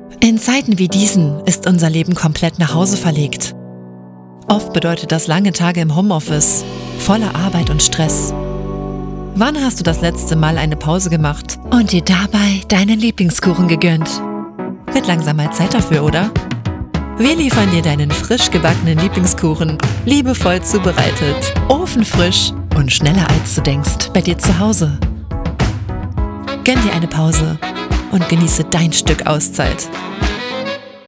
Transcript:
In Zeiten wie diesen ist unser Leben komplett nach Hause verlegt. Oft bedeutet das lange Tage im Homeoffice, voller Arbeit und Stress. Wann hast du das letzte Mal eine Pause gemacht und dir dabei deinen Lieblingskuchen gegönnt? Wird langsam mal Zeit dafür, oder? Wir liefern dir deinen frisch gebackenen Lieblingskuchen, liebevoll zubereitet, ofenfrisch und schneller als du denkst, bei dir zu Hause. Gönn dir eine Pause und genieße dein Stück Auszeit.